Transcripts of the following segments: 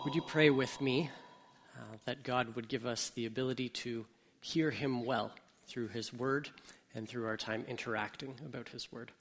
Would you pray with me that God would give us the ability to hear him well through his word and through our time interacting about his word?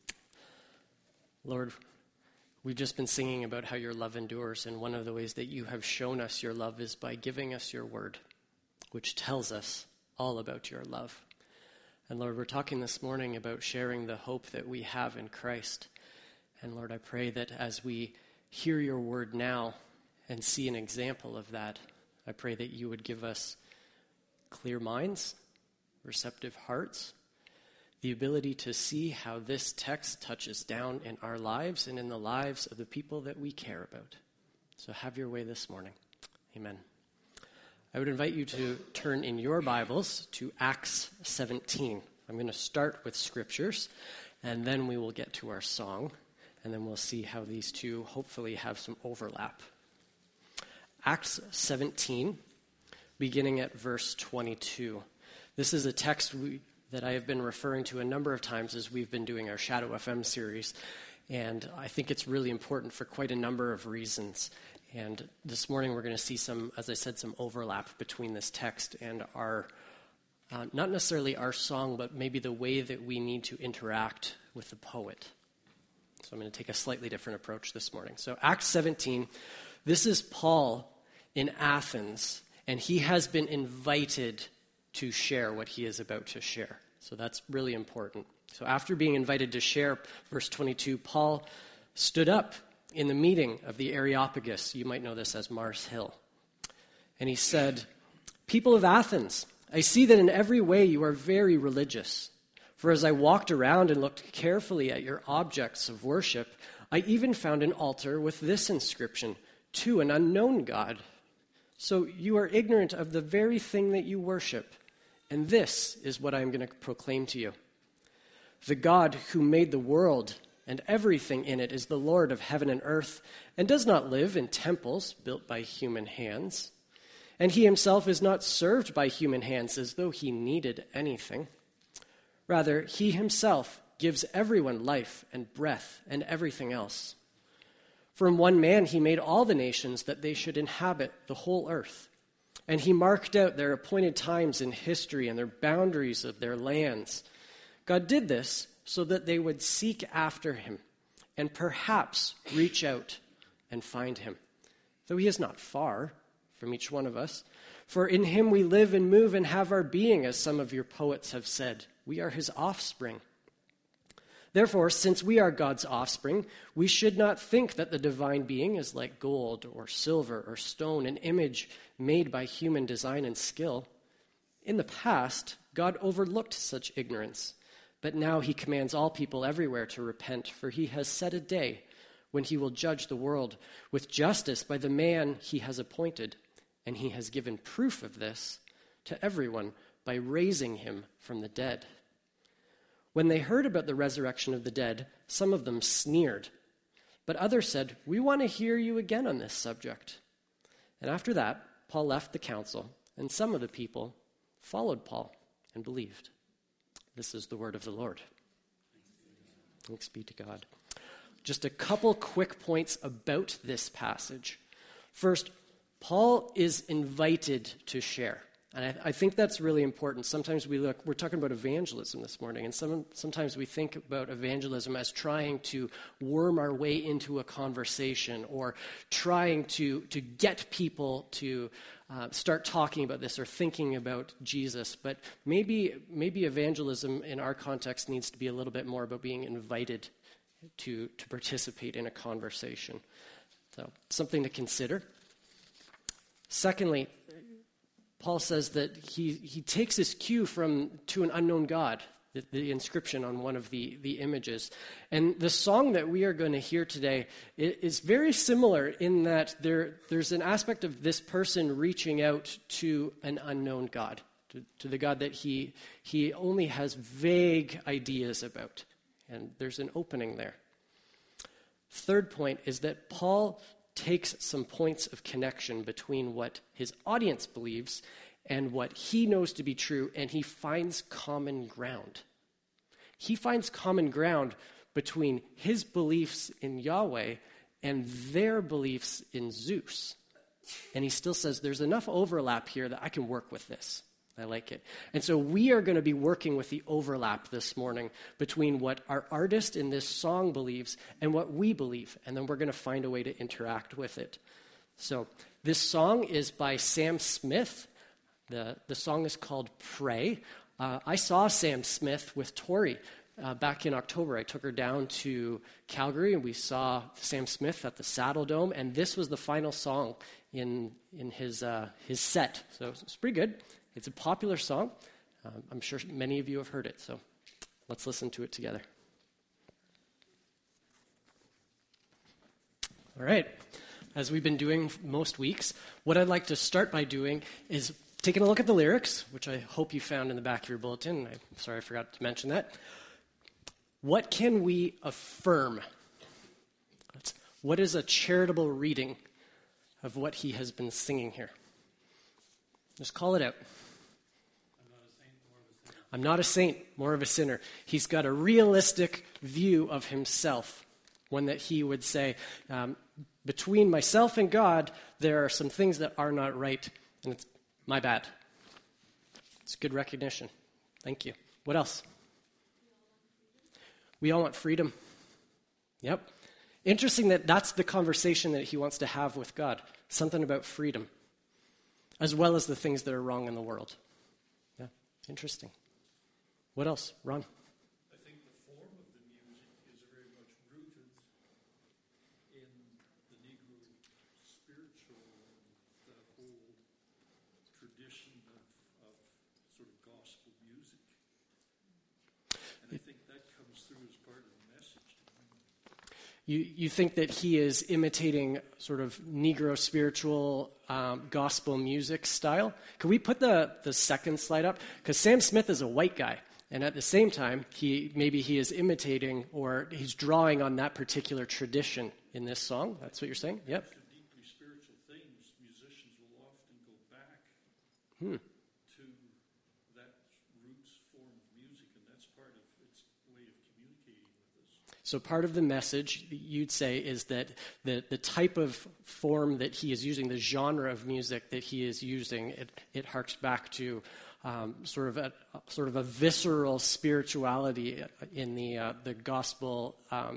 Lord, we've just been singing about how your love endures, and one of the ways that you have shown us your love is by giving us your word, which tells us all about your love. And Lord, we're talking this morning about sharing the hope that we have in Christ. And Lord, I pray that as we hear your word now and see an example of that, I pray that you would give us clear minds, receptive hearts, the ability to see how this text touches down in our lives and in the lives of the people that we care about. So have your way this morning. Amen. I would invite you to turn in your Bibles to Acts 17. I'm going to start with scriptures, and then we will get to our song, and then we'll see how these two hopefully have some overlap. Acts 17, beginning at verse 22. This is a text that I have been referring to a number of times as we've been doing our Shadow FM series, and I think it's really important for quite a number of reasons. And this morning we're going to see some, as I said, some overlap between this text and our, not necessarily our song, but maybe the way that we need to interact with the poet. So I'm going to take a slightly different approach this morning. So Acts 17, this is Paul in Athens, and he has been invited to share what he is about to share. So that's really important. So after being invited to share, verse 22, Paul stood up in the meeting of the Areopagus. You might know this as Mars Hill. And he said, "People of Athens, I see that in every way you are very religious. For as I walked around and looked carefully at your objects of worship, I even found an altar with this inscription, 'To an unknown God.' So you are ignorant of the very thing that you worship. And this is what I am going to proclaim to you. The God who made the world and everything in it is the Lord of heaven and earth, and does not live in temples built by human hands. And he himself is not served by human hands as though he needed anything. Rather, he himself gives everyone life and breath and everything else. From one man he made all the nations that they should inhabit the whole earth. And he marked out their appointed times in history and their boundaries of their lands. God did this so that they would seek after him and perhaps reach out and find him, though he is not far from each one of us. For in him we live and move and have our being, as some of your poets have said. We are his offspring. Therefore, since we are God's offspring, we should not think that the divine being is like gold or silver or stone, an image made by human design and skill. In the past, God overlooked such ignorance. But now he commands all people everywhere to repent, for he has set a day when he will judge the world with justice by the man he has appointed, and he has given proof of this to everyone by raising him from the dead." When they heard about the resurrection of the dead, some of them sneered, but others said, "We want to hear you again on this subject." And after that, Paul left the council, and some of the people followed Paul and believed. This is the word of the Lord. Thanks be to God. Just a couple quick points about this passage. First, Paul is invited to share. And I think that's really important. Sometimes we're talking about evangelism this morning, and sometimes we think about evangelism as trying to worm our way into a conversation or trying to get people to start talking about this or thinking about Jesus. But maybe evangelism in our context needs to be a little bit more about being invited to participate in a conversation. So something to consider. Secondly, Paul says that he takes his cue from "To an Unknown God," the inscription on one of the images. And the song that we are going to hear today is very similar in that there's an aspect of this person reaching out to an unknown God, to the God that he only has vague ideas about. And there's an opening there. Third point is that Paul takes some points of connection between what his audience believes and what he knows to be true, and he finds common ground. He finds common ground between his beliefs in Yahweh and their beliefs in Zeus. And he still says, there's enough overlap here that I can work with this. I like it. And so we are going to be working with the overlap this morning between what our artist in this song believes and what we believe. And then we're going to find a way to interact with it. So this song is by Sam Smith. The song is called Pray. I saw Sam Smith with Tori back in October. I took her down to Calgary, and we saw Sam Smith at the Saddle Dome, and this was the final song in his set. So it's pretty good. It's a popular song. I'm sure many of you have heard it, so let's listen to it together. All right. As we've been doing most weeks, what I'd like to start by doing is taking a look at the lyrics, which I hope you found in the back of your bulletin. I'm sorry I forgot to mention that. What can we affirm? What is a charitable reading of what he has been singing here? Just call it out. I'm not a saint, more of a sinner. He's got a realistic view of himself, one that he would say, between myself and God, there are some things that are not right, and it's my bad. It's good recognition. Thank you. What else? We all want freedom. Yep. Interesting that that's the conversation that he wants to have with God. Something about freedom, as well as the things that are wrong in the world. Yeah, interesting. What else, Ron? I think the form of the music is very much rooted in the Negro spiritual and the whole tradition of sort of gospel music. And I think that comes through as part of the message. You think that he is imitating sort of Negro spiritual gospel music style? Can we put the second slide up? Because Sam Smith is a white guy. And at the same time, maybe he is imitating or he's drawing on that particular tradition in this song. That's what you're saying? Yep. After deeply spiritual things, musicians will often go back to that roots form of music, and that's part of its way of communicating with us. So part of the message, you'd say, is that the type of form that he is using, the genre of music that he is using, it harks back to sort of a visceral spirituality in the gospel.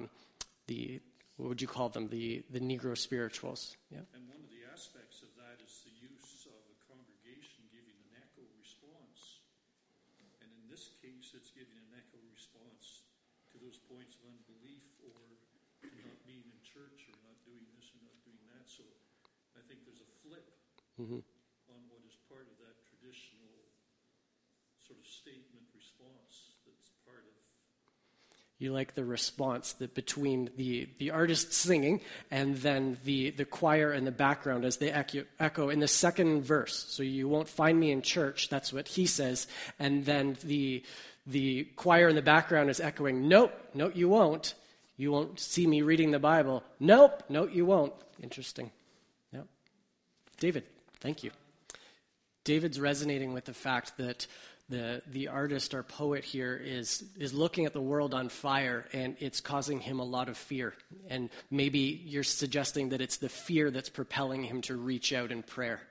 What would you call them? The Negro spirituals. Yeah. And one of the aspects of that is the use of a congregation giving an echo response. And in this case, it's giving an echo response to those points of unbelief or not being in church or not doing this or not doing that. So I think there's a flip on what is part of that traditional sort of statement response that's part of. You like the response that between the artist singing and then the choir in the background as they echo in the second verse. So you won't find me in church, that's what he says. And then the choir in the background is echoing, nope, you won't. You won't see me reading the Bible. Nope, you won't. Interesting. Yep. David, thank you. David's resonating with the fact that the artist or poet here is looking at the world on fire, and it's causing him a lot of fear. And maybe you're suggesting that it's the fear that's propelling him to reach out in prayer.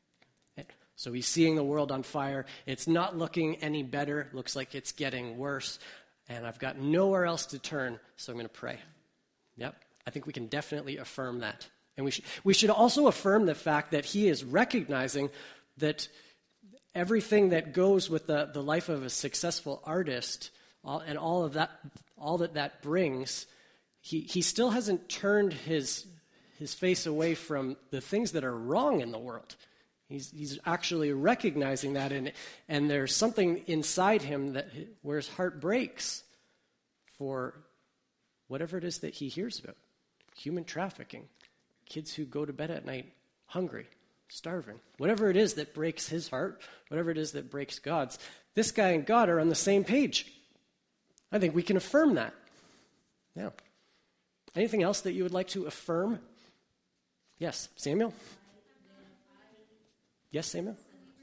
So he's seeing the world on fire. It's not looking any better. Looks like it's getting worse. And I've got nowhere else to turn, so I'm going to pray. Yep, I think we can definitely affirm that. And we should also affirm the fact that he is recognizing that everything that goes with the life of a successful artist and all that brings, he still hasn't turned his face away from the things that are wrong in the world. He's actually recognizing that, and there's something inside him where his heart breaks for whatever it is that he hears about. Human trafficking, kids who go to bed at night hungry, starving, whatever it is that breaks his heart, whatever it is that breaks God's, this guy and God are on the same page. I think we can affirm that. Yeah. Anything else that you would like to affirm? Yes, Samuel? Yes, Samuel?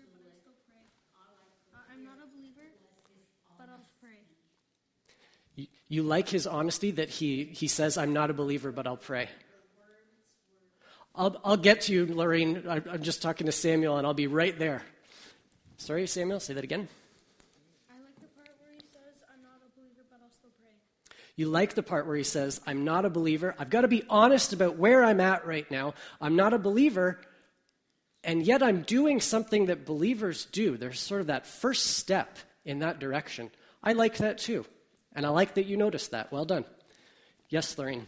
I'm not a believer, but I'll pray. You like his honesty that he says, I'm not a believer, but I'll pray. I'll get to you, Lorraine. I'm just talking to Samuel, and I'll be right there. Sorry, Samuel, say that again. I like the part where he says, I'm not a believer, but I'll still pray. You like the part where he says, I'm not a believer. I've got to be honest about where I'm at right now. I'm not a believer, and yet I'm doing something that believers do. There's sort of that first step in that direction. I like that too, and I like that you noticed that. Well done. Yes, Lorraine.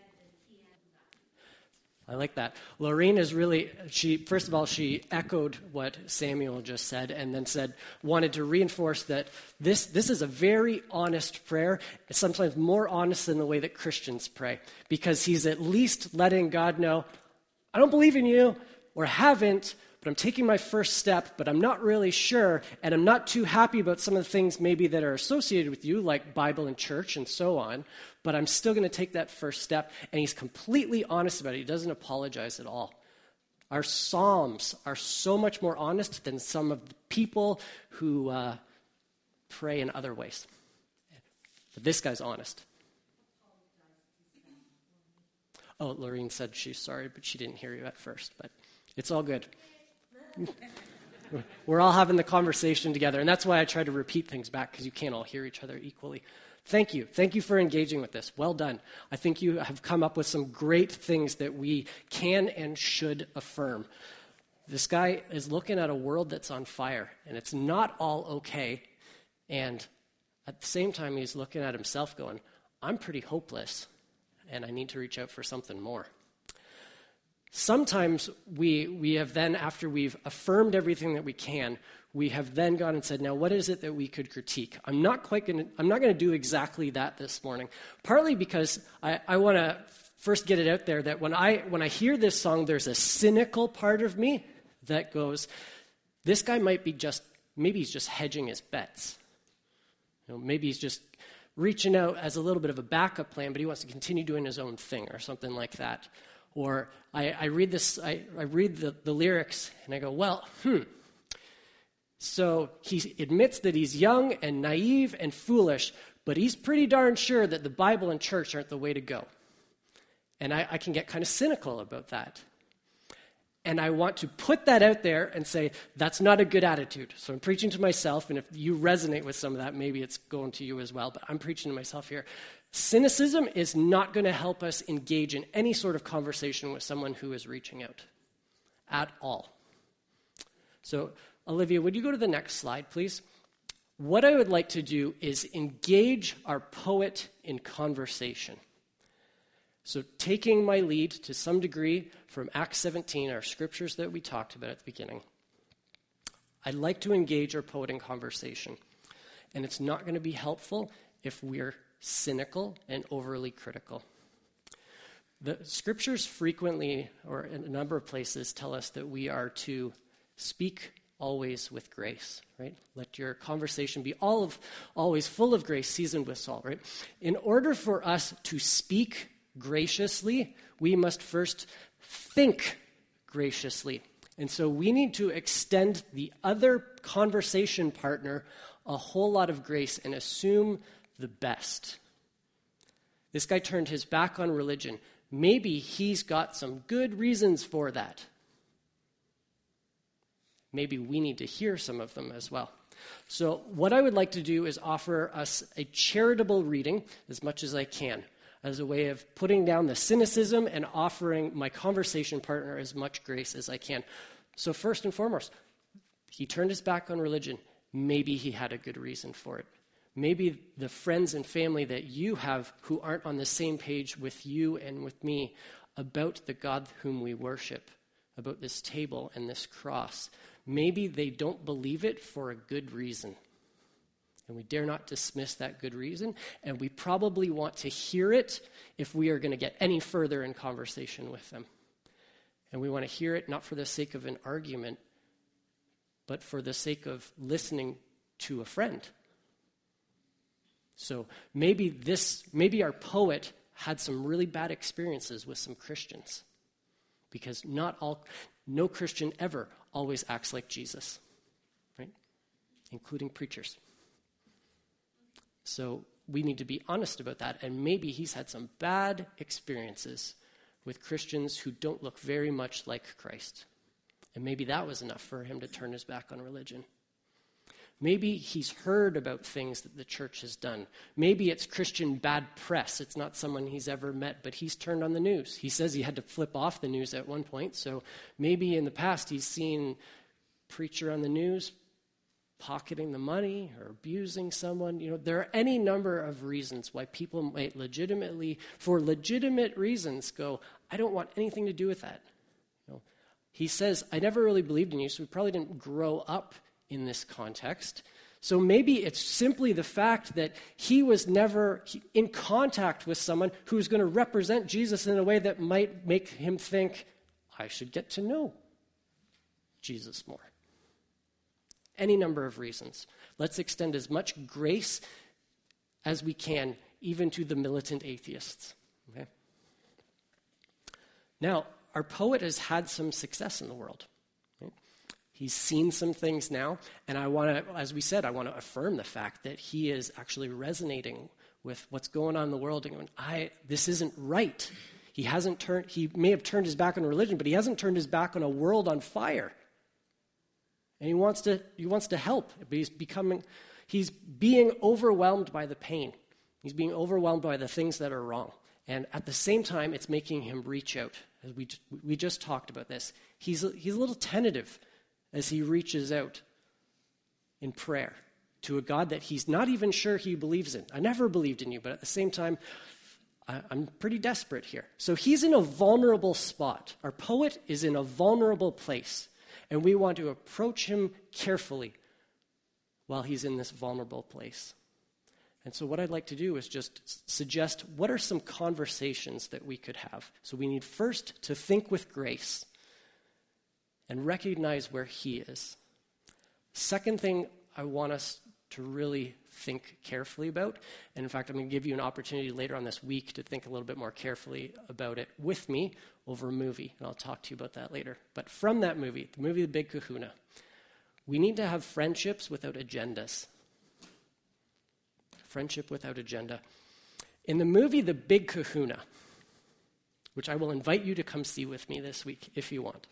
I like that. Lorraine is really, first of all, she echoed what Samuel just said and then wanted to reinforce that this is a very honest prayer. It's sometimes more honest than the way that Christians pray, because he's at least letting God know, I don't believe in you or haven't, but I'm taking my first step, but I'm not really sure, and I'm not too happy about some of the things maybe that are associated with you, like Bible and church and so on, but I'm still going to take that first step, and he's completely honest about it. He doesn't apologize at all. Our Psalms are so much more honest than some of the people who pray in other ways. But this guy's honest. Oh, Lorraine said she's sorry, but she didn't hear you at first, but it's all good. We're all having the conversation together, and that's why I try to repeat things back, because you can't all hear each other equally. Thank you. Thank you for engaging with this. Well done. I think you have come up with some great things that we can and should affirm. This guy is looking at a world that's on fire, and it's not all okay. And at the same time, he's looking at himself going, I'm pretty hopeless, and I need to reach out for something more. Sometimes we have then, after we've affirmed everything that we can, we have then gone and said, now what is it that we could critique? I'm not going to do exactly that this morning, partly because I want to first get it out there that when I hear this song, there's a cynical part of me that goes, this guy maybe he's just hedging his bets. Maybe he's just reaching out as a little bit of a backup plan, but he wants to continue doing his own thing or something like that. Or I read the lyrics and I go, So he admits that he's young and naive and foolish, but he's pretty darn sure that the Bible and church aren't the way to go. And I can get kind of cynical about that. And I want to put that out there and say, that's not a good attitude. So I'm preaching to myself, and if you resonate with some of that, maybe it's going to you as well, but I'm preaching to myself here. Cynicism is not going to help us engage in any sort of conversation with someone who is reaching out at all. So, Olivia, would you go to the next slide, please? What I would like to do is engage our poet in conversation. So taking my lead to some degree from Acts 17, our scriptures that we talked about at the beginning, I'd like to engage our poet in conversation. And it's not going to be helpful if we're cynical and overly critical. The scriptures frequently, or in a number of places, tell us that we are to speak always with grace, right? Let your conversation be always full of grace, seasoned with salt, right? In order for us to speak graciously, we must first think graciously. And so we need to extend the other conversation partner a whole lot of grace and assume the best. This guy turned his back on religion. Maybe he's got some good reasons for that. Maybe we need to hear some of them as well. So what I would like to do is offer us a charitable reading as much as I can, as a way of putting down the cynicism and offering my conversation partner as much grace as I can. So first and foremost, he turned his back on religion. Maybe he had a good reason for it. Maybe the friends and family that you have who aren't on the same page with you and with me about the God whom we worship, about this table and this cross, maybe they don't believe it for a good reason. And we dare not dismiss that good reason. And we probably want to hear it if we are going to get any further in conversation with them. And we want to hear it not for the sake of an argument, but for the sake of listening to a friend. So maybe our poet had some really bad experiences with some Christians. Because no Christian ever always acts like Jesus, right? Including preachers. So we need to be honest about that. And maybe he's had some bad experiences with Christians who don't look very much like Christ. And maybe that was enough for him to turn his back on religion. Maybe he's heard about things that the church has done. Maybe it's Christian bad press. It's not someone he's ever met, but he's turned on the news. He says he had to flip off the news at one point, so maybe in the past he's seen preacher on the news pocketing the money or abusing someone. There are any number of reasons why people might legitimately, for legitimate reasons, go, I don't want anything to do with that. He says, I never really believed in you, so we probably didn't grow up in this context. So maybe it's simply the fact that he was never in contact with someone who's going to represent Jesus in a way that might make him think, I should get to know Jesus more. Any number of reasons. Let's extend as much grace as we can, even to the militant atheists. Okay? Now, our poet has had some success in the world. Right? He's seen some things now, and I want to, as we said, I want to affirm the fact that he is actually resonating with what's going on in the world and going, this isn't right. He may have turned his back on religion, but he hasn't turned his back on a world on fire. And he wants to help, but he's being overwhelmed by the pain. He's being overwhelmed by the things that are wrong. And at the same time, it's making him reach out. As we just talked about this. He's a little tentative as he reaches out in prayer to a God that he's not even sure he believes in. I never believed in you, but at the same time, I'm pretty desperate here. So he's in a vulnerable spot. Our poet is in a vulnerable place. And we want to approach him carefully while he's in this vulnerable place. And so what I'd like to do is just suggest what are some conversations that we could have. So we need first to think with grace and recognize where he is. Second thing I want us to really think carefully about, and in fact I'm going to give you an opportunity later on this week to think a little bit more carefully about it with me over a movie, and I'll talk to you about that later. But from that movie, the movie The Big Kahuna, we need to have friendships without agendas. Friendship without agenda. In the movie The Big Kahuna, which I will invite you to come see with me this week if you want.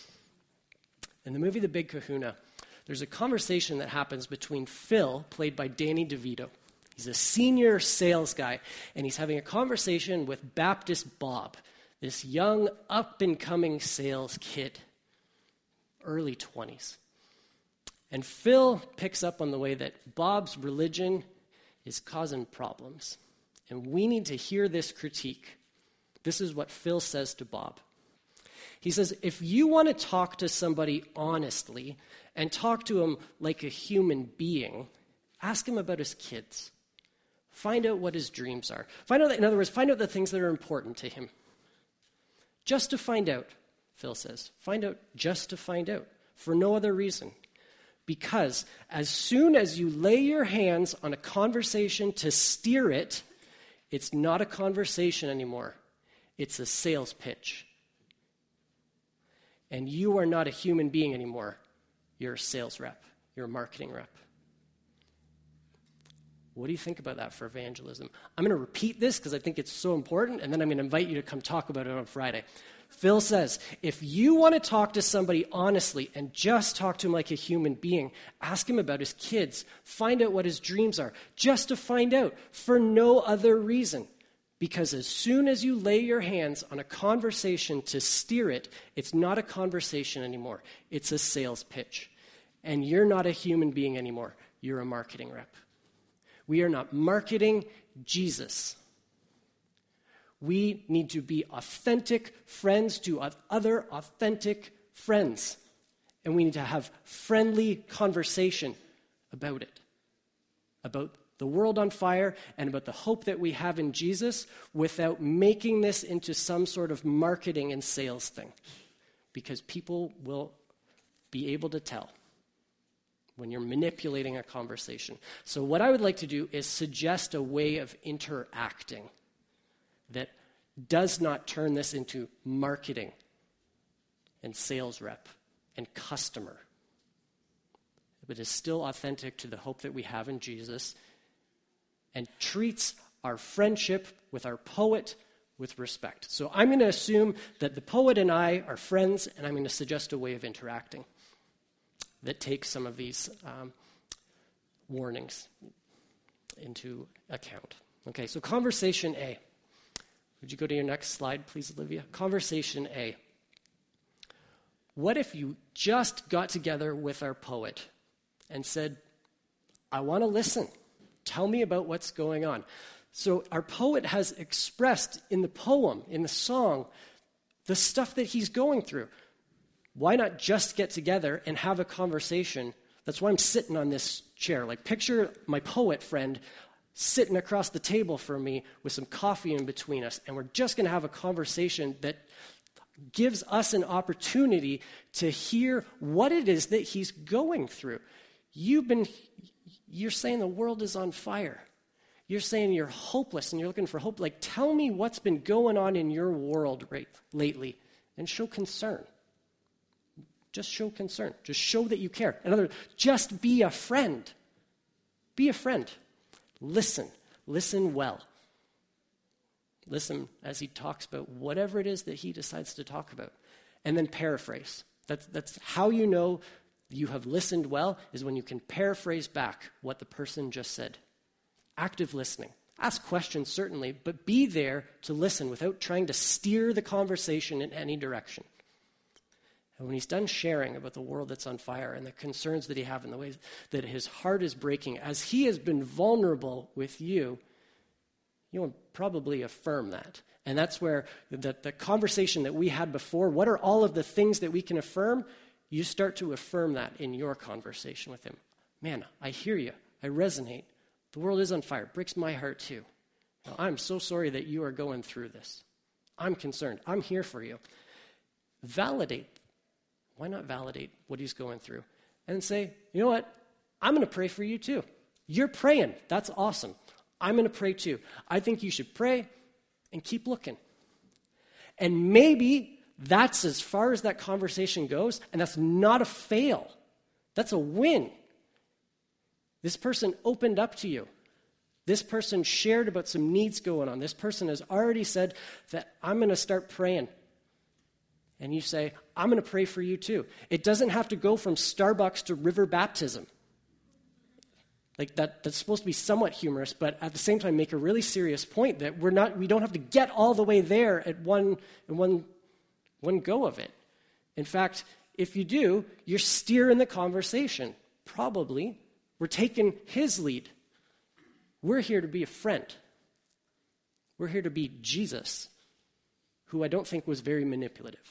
In the movie The Big Kahuna, there's a conversation that happens between Phil, played by Danny DeVito. He's a senior sales guy, and he's having a conversation with Baptist Bob, this young, up-and-coming sales kid, early 20s. And Phil picks up on the way that Bob's religion is causing problems. And we need to hear this critique. This is what Phil says to Bob. He says, if you want to talk to somebody honestly and talk to him like a human being, ask him about his kids. Find out what his dreams are. Find out the things that are important to him. Just to find out, Phil says. Find out just to find out, for no other reason. Because as soon as you lay your hands on a conversation to steer it, it's not a conversation anymore. It's a sales pitch. And you are not a human being anymore. You're a sales rep. You're a marketing rep. What do you think about that for evangelism? I'm going to repeat this because I think it's so important, and then I'm going to invite you to come talk about it on Friday. Phil says, if you want to talk to somebody honestly and just talk to him like a human being, ask him about his kids, find out what his dreams are, just to find out, for no other reason. Because as soon as you lay your hands on a conversation to steer it, it's not a conversation anymore. It's a sales pitch. And you're not a human being anymore. You're a marketing rep. We are not marketing Jesus. We need to be authentic friends to other authentic friends. And we need to have friendly conversation about it. About the world on fire and about the hope that we have in Jesus without making this into some sort of marketing and sales thing. Because people will be able to tell when you're manipulating a conversation. So what I would like to do is suggest a way of interacting that does not turn this into marketing and sales rep and customer, but is still authentic to the hope that we have in Jesus and treats our friendship with our poet with respect. So I'm going to assume that the poet and I are friends, and I'm going to suggest a way of interacting that takes some of these warnings into account. Okay, so conversation A. Would you go to your next slide, please, Olivia? Conversation A. What if you just got together with our poet and said, I want to listen. Tell me about what's going on. So our poet has expressed in the poem, in the song, the stuff that he's going through. Why not just get together and have a conversation? That's why I'm sitting on this chair. Like, picture my poet friend sitting across the table from me with some coffee in between us, and we're just going to have a conversation that gives us an opportunity to hear what it is that he's going through. You're saying the world is on fire. You're saying you're hopeless and you're looking for hope. Like, tell me what's been going on in your world lately, and show concern. Just show concern. Just show that you care. In other words, just be a friend. Be a friend. Listen. Listen well. Listen as he talks about whatever it is that he decides to talk about. And then paraphrase. That's how you know you have listened well, is when you can paraphrase back what the person just said. Active listening. Ask questions, certainly, but be there to listen without trying to steer the conversation in any direction. And when he's done sharing about the world that's on fire and the concerns that he has and the ways that his heart is breaking, as he has been vulnerable with you, you'll probably affirm that. And that's where the conversation that we had before, what are all of the things that we can affirm? You start to affirm that in your conversation with him. Man, I hear you. I resonate. The world is on fire. It breaks my heart too. Now, I'm so sorry that you are going through this. I'm concerned. I'm here for you. Validate. Why not validate what he's going through? And say, you know what? I'm going to pray for you too. You're praying. That's awesome. I'm going to pray too. I think you should pray and keep looking. And maybe that's as far as that conversation goes, and that's not a fail. That's a win. This person opened up to you. This person shared about some needs going on. This person has already said that I'm going to start praying. And you say, I'm going to pray for you too. It doesn't have to go from Starbucks to river baptism. Like that's supposed to be somewhat humorous, but at the same time make a really serious point that we don't have to get all the way there at one go of it. In fact, if you do, you're steering the conversation. Probably, we're taking his lead. We're here to be a friend. We're here to be Jesus, who I don't think was very manipulative.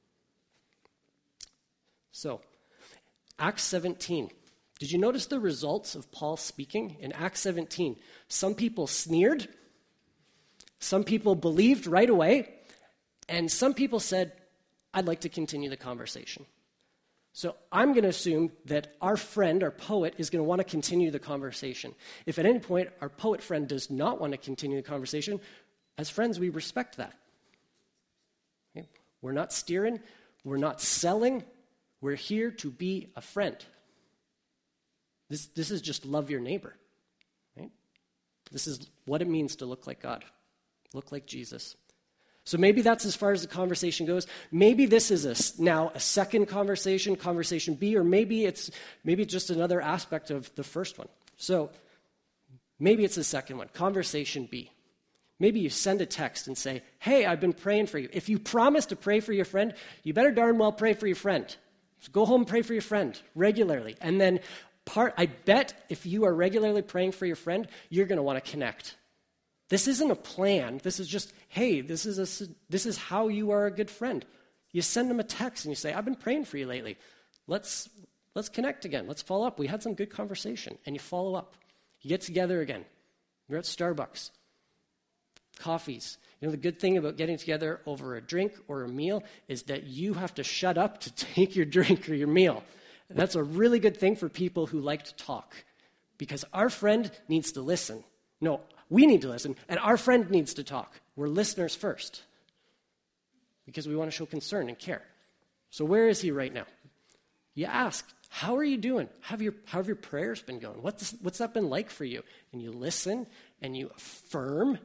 So, Acts 17. Did you notice the results of Paul speaking in Acts 17? Some people sneered. Some people believed right away. And some people said, I'd like to continue the conversation. So I'm going to assume that our friend, our poet, is going to want to continue the conversation. If at any point our poet friend does not want to continue the conversation, as friends, we respect that. Okay? We're not steering. We're not selling. We're here to be a friend. This is just love your neighbor. Right? This is what it means to look like God, look like Jesus. So maybe that's as far as the conversation goes. Maybe this is now a second conversation, conversation B, or maybe it's just another aspect of the first one. So maybe it's the second one, conversation B. Maybe you send a text and say, hey, I've been praying for you. If you promise to pray for your friend, you better darn well pray for your friend. So go home and pray for your friend regularly. And then I bet if you are regularly praying for your friend, you're going to want to connect. This isn't a plan. This is just, hey, this is how you are a good friend. You send them a text and you say, I've been praying for you lately. Let's connect again. Let's follow up. We had some good conversation. And you follow up. You get together again. You're at Starbucks. Coffees. You know, the good thing about getting together over a drink or a meal is that you have to shut up to take your drink or your meal. That's a really good thing for people who like to talk. Because our friend needs to listen. No, we need to listen, and our friend needs to talk. We're listeners first because we want to show concern and care. So where is he right now? You ask, how are you doing? How have your prayers been going? What's that been like for you? And you listen, and you affirm,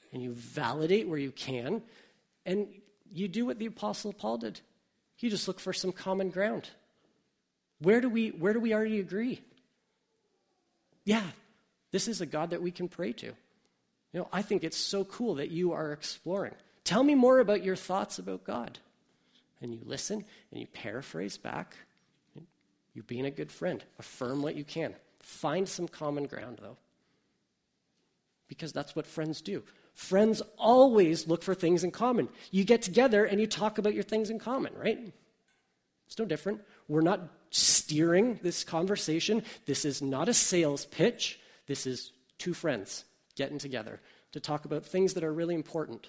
and you validate where you can, and you do what the Apostle Paul did. You just look for some common ground. Where do we already agree? Yeah, this is a God that we can pray to. I think it's so cool that you are exploring. Tell me more about your thoughts about God. And you listen, and you paraphrase back. You're being a good friend. Affirm what you can. Find some common ground, though. Because that's what friends do. Friends always look for things in common. You get together and you talk about your things in common, right? It's no different. We're not steering this conversation. This is not a sales pitch. This is two friends getting together to talk about things that are really important.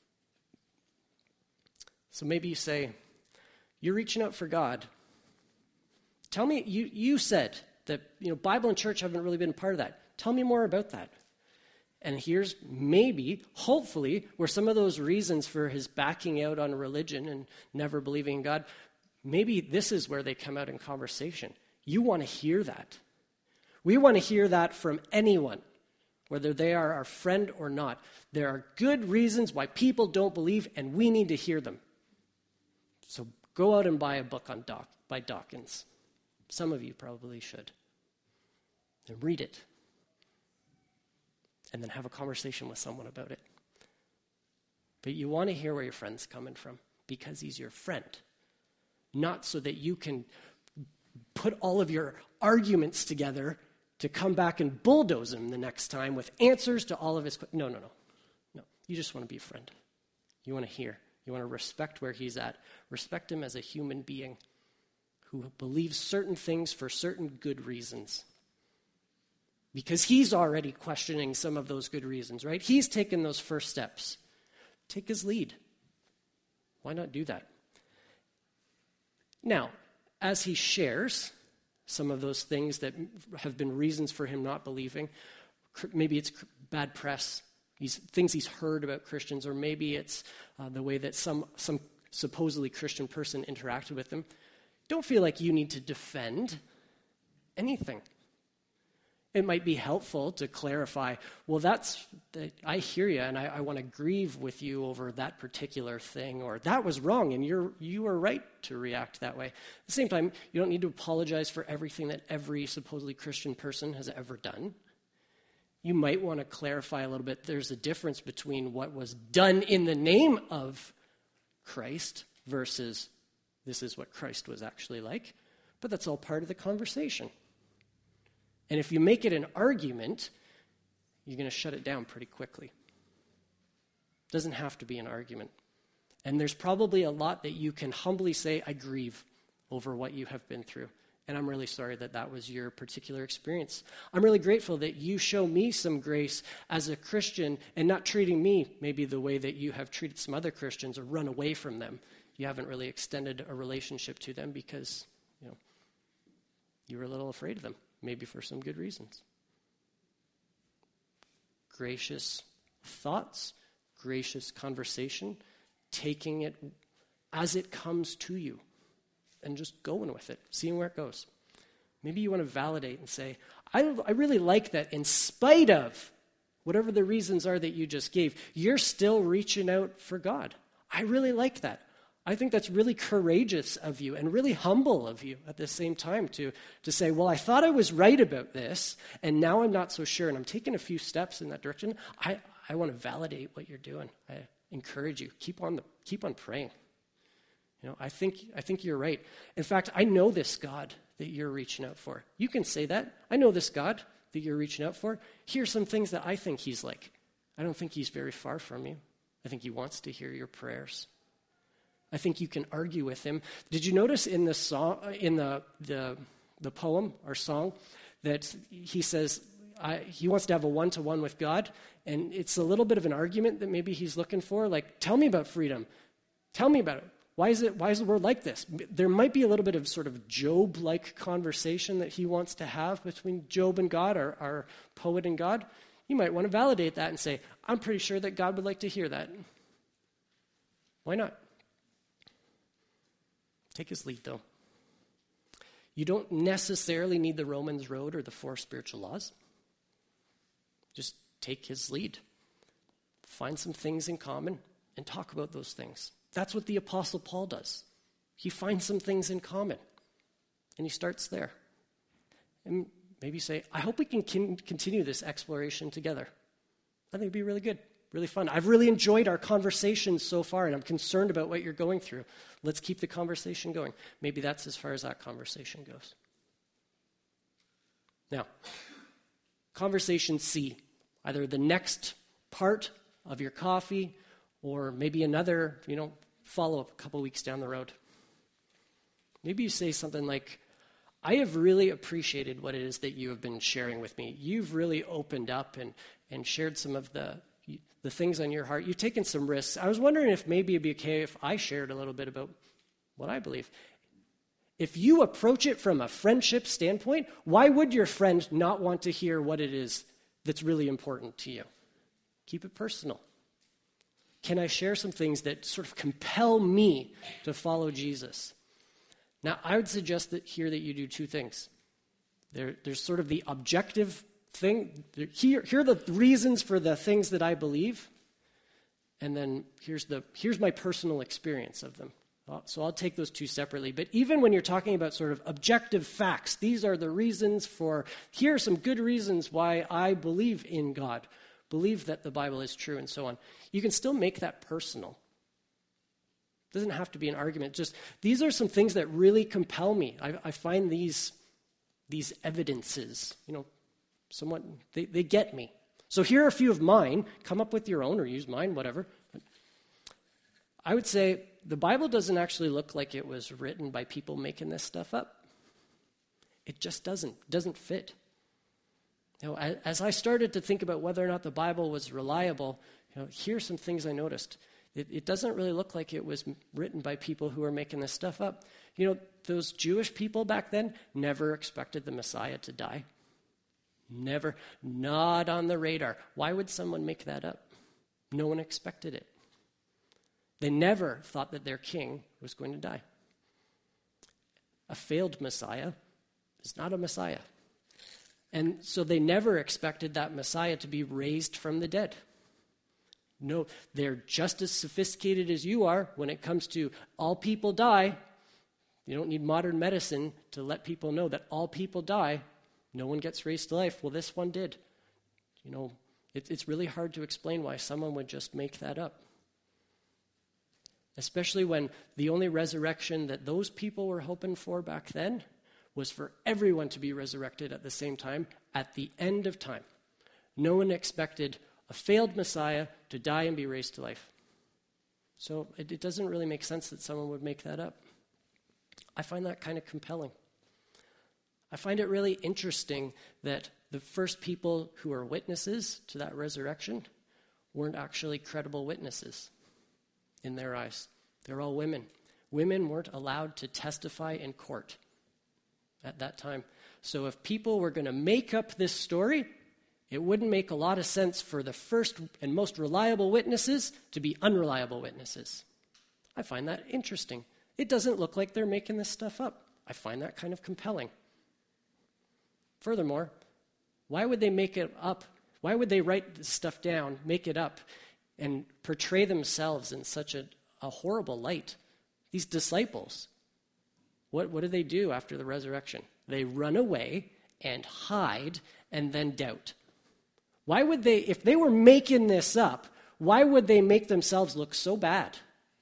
So maybe you say, you're reaching out for God. Tell me, you said that Bible and church haven't really been part of that. Tell me more about that. And here's maybe, hopefully, where some of those reasons for his backing out on religion and never believing in God, maybe this is where they come out in conversation. You want to hear that. We want to hear that from anyone, whether they are our friend or not. There are good reasons why people don't believe, and we need to hear them. So go out and buy a book by Dawkins. Some of you probably should. And read it. And then have a conversation with someone about it. But you want to hear where your friend's coming from, because he's your friend. Not so that you can put all of your arguments together to come back and bulldoze him the next time with answers to all of his questions. No. You just want to be a friend. You want to hear. You want to respect where he's at. Respect him as a human being who believes certain things for certain good reasons. Because he's already questioning some of those good reasons, right? He's taken those first steps. Take his lead. Why not do that? Now, as he shares some of those things that have been reasons for him not believing, maybe it's bad press, things he's heard about Christians, or maybe it's the way that some supposedly Christian person interacted with him. Don't feel like you need to defend anything. It might be helpful to clarify, well, I hear you, and I want to grieve with you over that particular thing, or that was wrong, and you were right to react that way. At the same time, you don't need to apologize for everything that every supposedly Christian person has ever done. You might want to clarify a little bit. There's a difference between what was done in the name of Christ versus this is what Christ was actually like. But that's all part of the conversation. And if you make it an argument, you're going to shut it down pretty quickly. It doesn't have to be an argument. And there's probably a lot that you can humbly say, I grieve over what you have been through. And I'm really sorry that was your particular experience. I'm really grateful that you show me some grace as a Christian and not treating me maybe the way that you have treated some other Christians or run away from them. You haven't really extended a relationship to them because, you were a little afraid of them, maybe for some good reasons. Gracious thoughts, gracious conversation, taking it as it comes to you. And just going with it, seeing where it goes. Maybe you want to validate and say, I really like that in spite of whatever the reasons are that you just gave, you're still reaching out for God. I really like that. I think that's really courageous of you and really humble of you at the same time to say, well, I thought I was right about this, and now I'm not so sure, and I'm taking a few steps in that direction. I want to validate what you're doing. I encourage you. Keep on praying. I think you're right. In fact, I know this God that you're reaching out for. You can say that. I know this God that you're reaching out for. Here's some things that I think he's like. I don't think he's very far from you. I think he wants to hear your prayers. I think you can argue with him. Did you notice in the song, in the poem or song, that he says he wants to have a one-to-one with God, and it's a little bit of an argument that maybe he's looking for. Like, tell me about freedom. Tell me about it. Why is the world like this? There might be a little bit of sort of Job-like conversation that he wants to have between Job and God, or our poet and God. You might want to validate that and say, I'm pretty sure that God would like to hear that. Why not? Take his lead, though. You don't necessarily need the Romans Road or the 4 spiritual laws. Just take his lead. find some things in common and talk about those things. That's what the Apostle Paul does. He finds some things in common, and he starts there. And maybe say, I hope we can continue this exploration together. I think it'd be really good, really fun. I've really enjoyed our conversations so far, and I'm concerned about what you're going through. Let's keep the conversation going. Maybe that's as far as that conversation goes. Now, conversation C, either the next part of your coffee or maybe another, follow-up a couple weeks down the road. Maybe you say something like, I have really appreciated what it is that you have been sharing with me. You've really opened up and shared some of the things on your heart. You've taken some risks. I was wondering if maybe it'd be okay if I shared a little bit about what I believe. If you approach it from a friendship standpoint, why would your friend not want to hear what it is that's really important to you? Keep it personal. Can I share some things that sort of compel me to follow Jesus? Now, I would suggest that you do two things. There's sort of the objective thing. Here are the reasons for the things that I believe, and then here's my personal experience of them. So I'll take those two separately. But even when you're talking about sort of objective facts, these are the reasons here are some good reasons why I believe in God, believe that the Bible is true, and so on. You can still make that personal. It doesn't have to be an argument. Just these are some things that really compel me. I find these evidences, somewhat, they get me. So here are a few of mine. Come up with your own or use mine, whatever. I would say the Bible doesn't actually look like it was written by people making this stuff up. It just doesn't fit. As I started to think about whether or not the Bible was reliable, here's some things I noticed. It doesn't really look like it was written by people who are making this stuff up. Those Jewish people back then never expected the Messiah to die. Never, not on the radar. Why would someone make that up? No one expected it. They never thought that their king was going to die. A failed Messiah is not a Messiah. And so they never expected that Messiah to be raised from the dead. No, they're just as sophisticated as you are when it comes to all people die. You don't need modern medicine to let people know that all people die. No one gets raised to life. Well, this one did. It's really hard to explain why someone would just make that up. Especially when the only resurrection that those people were hoping for back then was for everyone to be resurrected at the same time at the end of time. No one expected a failed Messiah to die and be raised to life. So it doesn't really make sense that someone would make that up. I find that kind of compelling. I find it really interesting that the first people who are witnesses to that resurrection weren't actually credible witnesses in their eyes. They're all women. Women weren't allowed to testify in court at that time. So if people were going to make up this story, it wouldn't make a lot of sense for the first and most reliable witnesses to be unreliable witnesses. I find that interesting. It doesn't look like they're making this stuff up. I find that kind of compelling. Furthermore, why would they make it up? Why would they write this stuff down, make it up, and portray themselves in such a horrible light? These disciples, what do they do after the resurrection? They run away and hide and then doubt. Why would they, if they were making this up, why would they make themselves look so bad?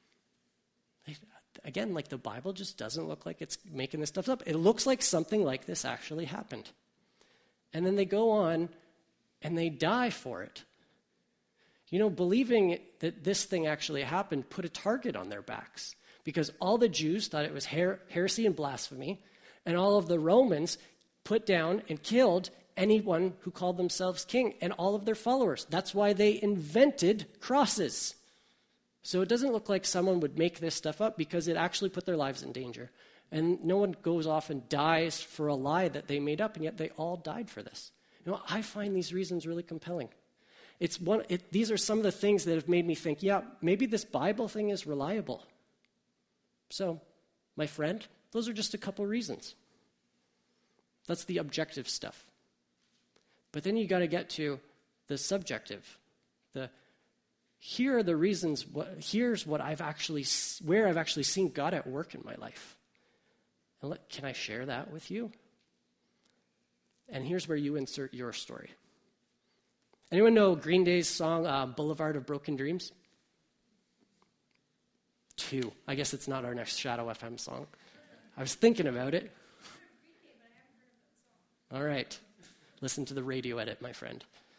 Again, like the Bible just doesn't look like it's making this stuff up. It looks like something like this actually happened. And then they go on and they die for it. Believing that this thing actually happened put a target on their backs because all the Jews thought it was heresy and blasphemy, and all of the Romans put down and killed anyone who called themselves king and all of their followers. That's why they invented crosses. So it doesn't look like someone would make this stuff up because it actually put their lives in danger. And no one goes off and dies for a lie that they made up, and yet they all died for this. I find these reasons really compelling. These are some of the things that have made me think, yeah, maybe this Bible thing is reliable. So, my friend, those are just a couple reasons. That's the objective stuff. But then you got to get to the subjective, the here are the reasons, here's what where I've actually seen God at work in my life. And can I share that with you? And here's where you insert your story. Anyone know Green Day's song, Boulevard of Broken Dreams? 2. I guess it's not our next Shadow FM song. I was thinking about it. All right. Listen to the radio edit, my friend.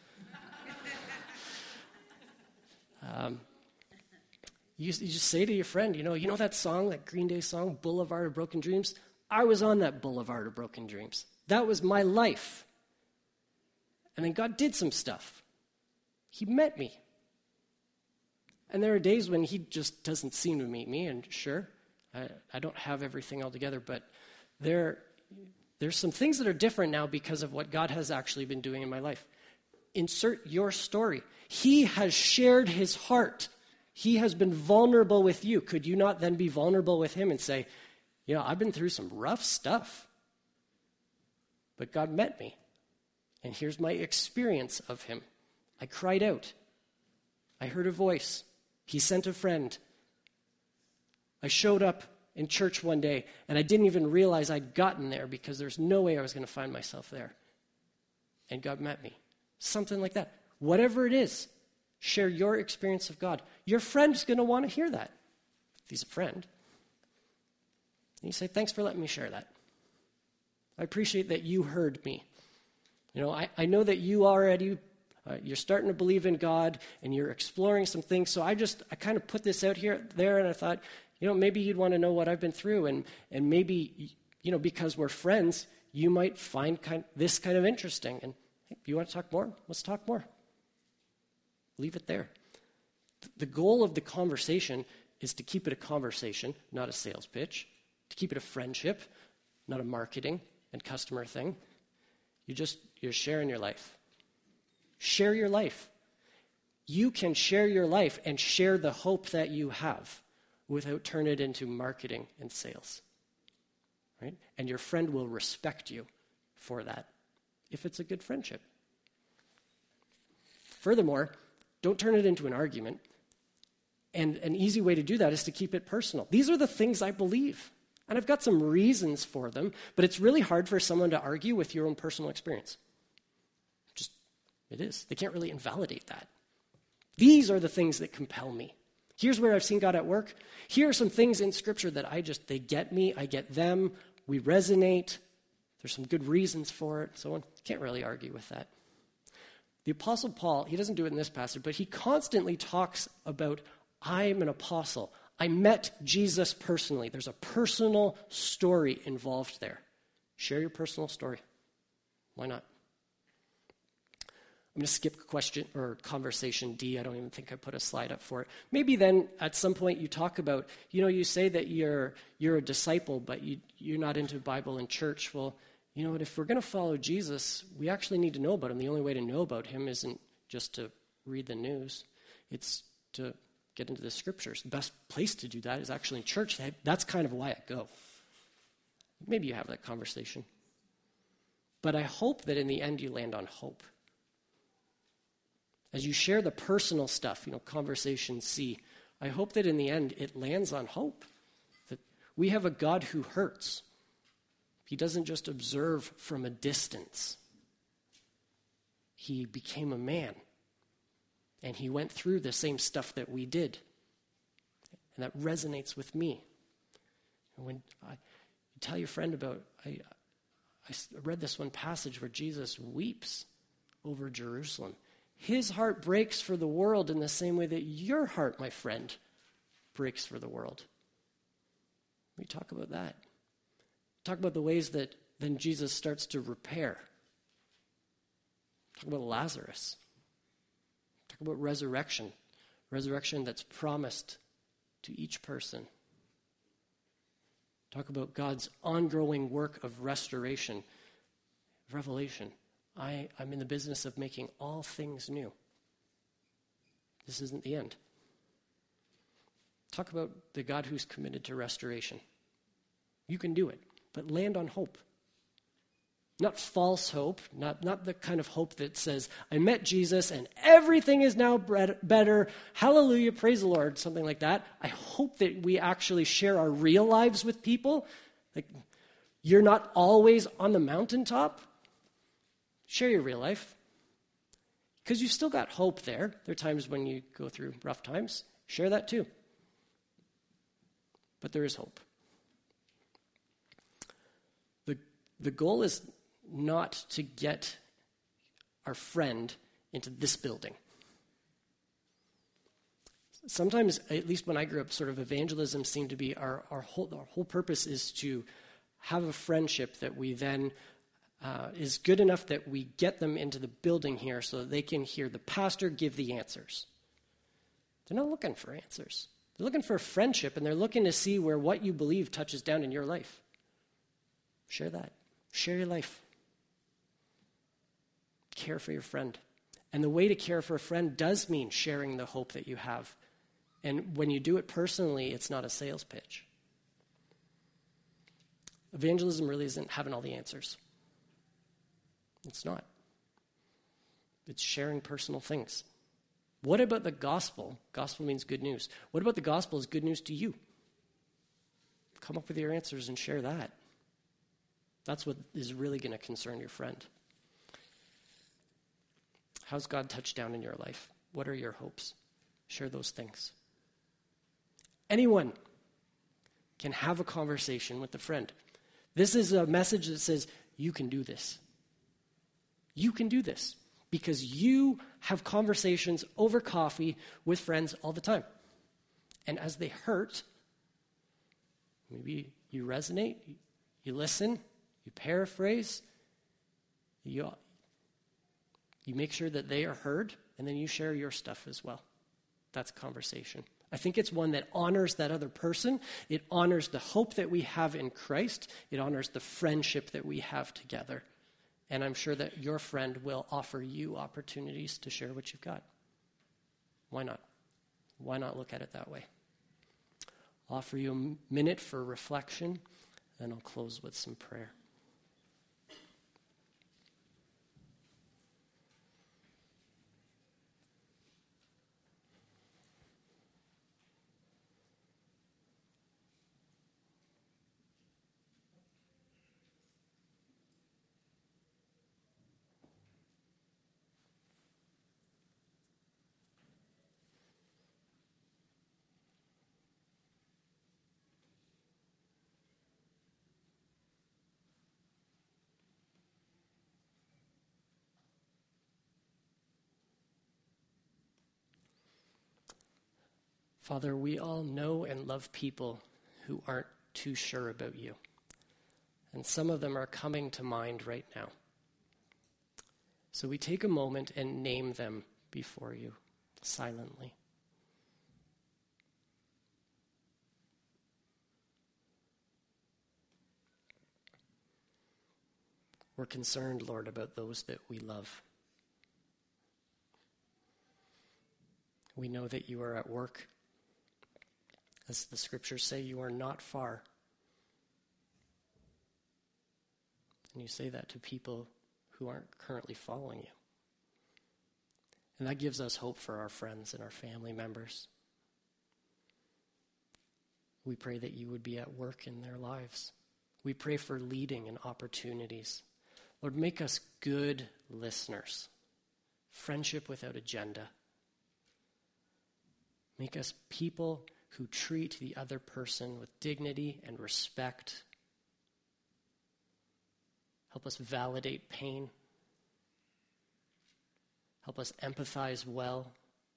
You just say to your friend, you know that song, that Green Day song, Boulevard of Broken Dreams? I was on that Boulevard of Broken Dreams. That was my life. And then God did some stuff. He met me. And there are days when he just doesn't seem to meet me, and sure, I don't have everything all together, but there's some things that are different now because of what God has actually been doing in my life. Insert your story. He has shared his heart. He has been vulnerable with you. Could you not then be vulnerable with him and say, I've been through some rough stuff, but God met me, and here's my experience of him. I cried out. I heard a voice. He sent a friend. I showed up in church one day, and I didn't even realize I'd gotten there because there's no way I was going to find myself there. And God met me. Something like that. Whatever it is, share your experience of God. Your friend's going to want to hear that, if he's a friend. And you say, thanks for letting me share that. I appreciate that you heard me. I know that you already, you're starting to believe in God, and you're exploring some things, so I kind of put this out there, and I thought, maybe you'd want to know what I've been through, and maybe, because we're friends, you might find this kind of interesting, and hey, you want to talk more? Let's talk more. Leave it there. The goal of the conversation is to keep it a conversation, not a sales pitch, to keep it a friendship, not a marketing and customer thing. You're sharing your life. Share your life. You can share your life and share the hope that you have without turning it into marketing and sales. Right? And your friend will respect you for that if it's a good friendship. Furthermore, don't turn it into an argument. And an easy way to do that is to keep it personal. These are the things I believe. And I've got some reasons for them, but it's really hard for someone to argue with your own personal experience. It is. They can't really invalidate that. These are the things that compel me. Here's where I've seen God at work. Here are some things in Scripture that they get me, I get them, we resonate. There's some good reasons for it, so on. Can't really argue with that. The Apostle Paul, he doesn't do it in this passage, but he constantly talks about, I'm an apostle. I met Jesus personally. There's a personal story involved there. Share your personal story. Why not? I'm going to skip question or conversation D. I don't even think I put a slide up for it. Maybe then at some point you talk about, you say that you're a disciple, but you're not into Bible and church. Well, you know what? If we're going to follow Jesus, we actually need to know about him. The only way to know about him isn't just to read the news. It's to get into the Scriptures. The best place to do that is actually in church. That's kind of why I go. Maybe you have that conversation. But I hope that in the end you land on hope. As you share the personal stuff, conversation C, I hope that in the end it lands on hope. That we have a God who hurts. He doesn't just observe from a distance. He became a man. And he went through the same stuff that we did. And that resonates with me. And when you tell your friend about, I read this one passage where Jesus weeps over Jerusalem. His heart breaks for the world in the same way that your heart, my friend, breaks for the world. We talk about that. Talk about the ways that then Jesus starts to repair. Talk about Lazarus. Talk about resurrection. Resurrection that's promised to each person. Talk about God's ongoing work of restoration. Revelation. I'm in the business of making all things new. This isn't the end. Talk about the God who's committed to restoration. You can do it, but land on hope. Not false hope, not the kind of hope that says, I met Jesus and everything is now better. Hallelujah, praise the Lord, something like that. I hope that we actually share our real lives with people. Like, you're not always on the mountaintop. Share your real life. Because you've still got hope there. There are times when you go through rough times. Share that too. But there is hope. The goal is not to get our friend into this building. Sometimes, at least when I grew up, sort of evangelism seemed to be our whole purpose is to have a friendship that we then is good enough that we get them into the building here so that they can hear the pastor give the answers. They're not looking for answers. They're looking for a friendship, and they're looking to see where what you believe touches down in your life. Share that. Share your life. Care for your friend. And the way to care for a friend does mean sharing the hope that you have. And when you do it personally, it's not a sales pitch. Evangelism really isn't having all the answers. It's not. It's sharing personal things. What about the gospel? Gospel means good news. What about the gospel is good news to you? Come up with your answers and share that. That's what is really going to concern your friend. How's God touched down in your life? What are your hopes? Share those things. Anyone can have a conversation with a friend. This is a message that says, you can do this. You can do this because you have conversations over coffee with friends all the time. And as they hurt, maybe you resonate, you listen, you paraphrase, you make sure that they are heard, and then you share your stuff as well. That's conversation. I think it's one that honors that other person. It honors the hope that we have in Christ. It honors the friendship that we have together. And I'm sure that your friend will offer you opportunities to share what you've got. Why not? Why not look at it that way? I'll offer you a minute for reflection, and I'll close with some prayer. Father, we all know and love people who aren't too sure about you. And some of them are coming to mind right now. So we take a moment and name them before you silently. We're concerned, Lord, about those that we love. We know that you are at work. As the scriptures say, you are not far. And you say that to people who aren't currently following you. And that gives us hope for our friends and our family members. We pray that you would be at work in their lives. We pray for leading and opportunities. Lord, make us good listeners. Friendship without agenda. Make us people who treat the other person with dignity and respect. Help us validate pain. Help us empathize well.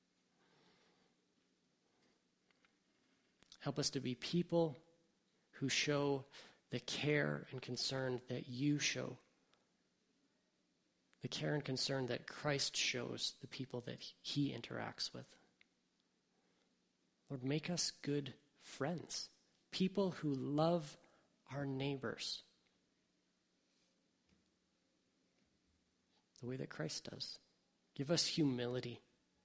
Help us to be people who show the care and concern that you show. The care and concern that Christ shows the people that he interacts with. Lord, make us good friends, people who love our neighbors the way that Christ does. Give us humility.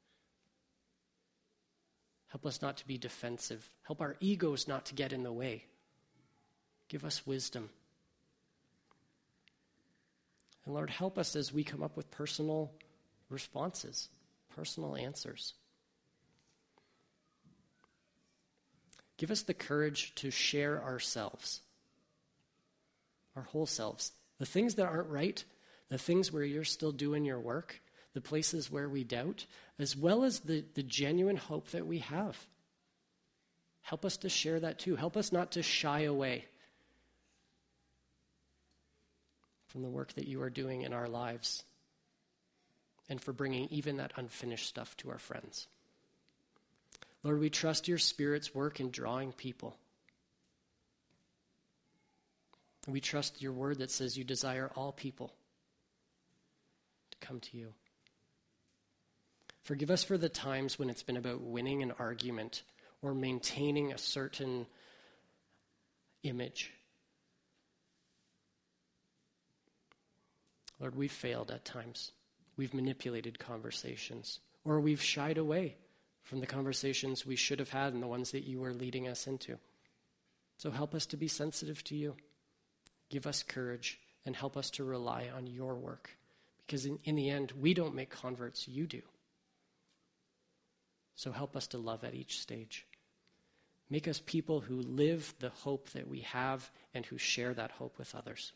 Help us not to be defensive. Help our egos not to get in the way. Give us wisdom. And Lord, help us as we come up with personal responses, personal answers. Give us the courage to share ourselves, our whole selves. The things that aren't right, the things where you're still doing your work, the places where we doubt, as well as the genuine hope that we have. Help us to share that too. Help us not to shy away from the work that you are doing in our lives and for bringing even that unfinished stuff to our friends. Lord, we trust your Spirit's work in drawing people. We trust your word that says you desire all people to come to you. Forgive us for the times when it's been about winning an argument or maintaining a certain image. Lord, we've failed at times. We've manipulated conversations, or we've shied away from the conversations we should have had and the ones that you were leading us into. So help us to be sensitive to you. Give us courage and help us to rely on your work. Because in the end, we don't make converts, you do. So help us to love at each stage. Make us people who live the hope that we have and who share that hope with others.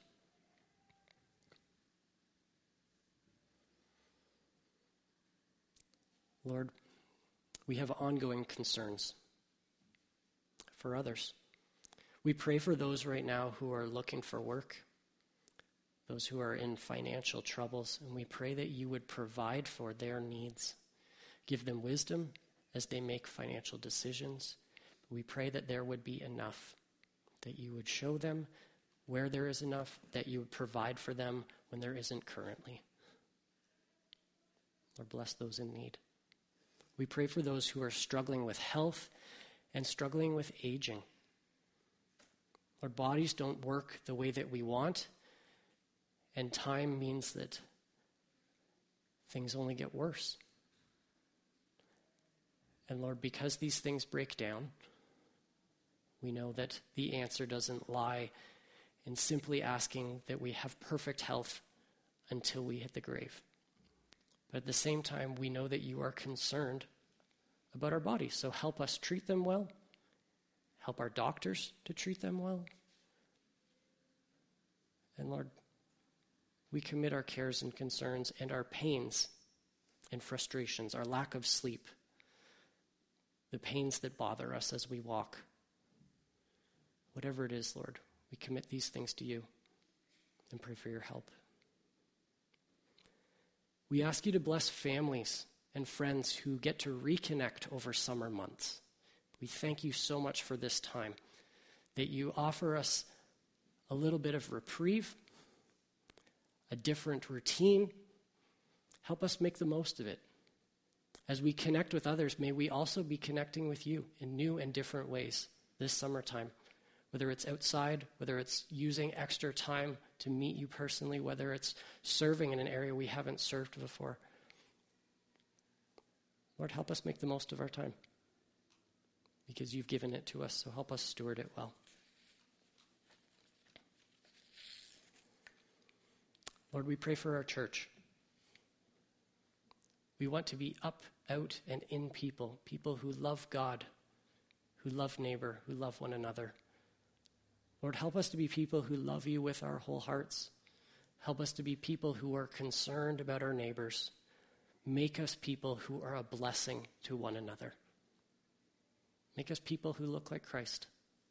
Lord, we have ongoing concerns for others. We pray for those right now who are looking for work, those who are in financial troubles, and we pray that you would provide for their needs. Give them wisdom as they make financial decisions. We pray that there would be enough, that you would show them where there is enough, that you would provide for them when there isn't currently. Lord, bless those in need. We pray for those who are struggling with health and struggling with aging. Our bodies don't work the way that we want, and time means that things only get worse. And Lord, because these things break down, we know that the answer doesn't lie in simply asking that we have perfect health until we hit the grave. But at the same time, we know that you are concerned about our bodies. So help us treat them well. Help our doctors to treat them well. And Lord, we commit our cares and concerns and our pains and frustrations, our lack of sleep, the pains that bother us as we walk. Whatever it is, Lord, we commit these things to you and pray for your help. We ask you to bless families and friends who get to reconnect over summer months. We thank you so much for this time, that you offer us a little bit of reprieve, a different routine. Help us make the most of it. As we connect with others, may we also be connecting with you in new and different ways this summertime, whether it's outside, whether it's using extra time to meet you personally, whether it's serving in an area we haven't served before. Lord, help us make the most of our time because you've given it to us, so help us steward it well. Lord, we pray for our church. We want to be up, out, and in people who love God, who love neighbor, who love one another. Lord, help us to be people who love you with our whole hearts. Help us to be people who are concerned about our neighbors. Make us people who are a blessing to one another. Make us people who look like Christ.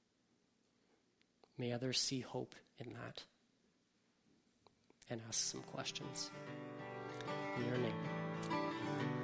May others see hope in that and ask some questions. In your name.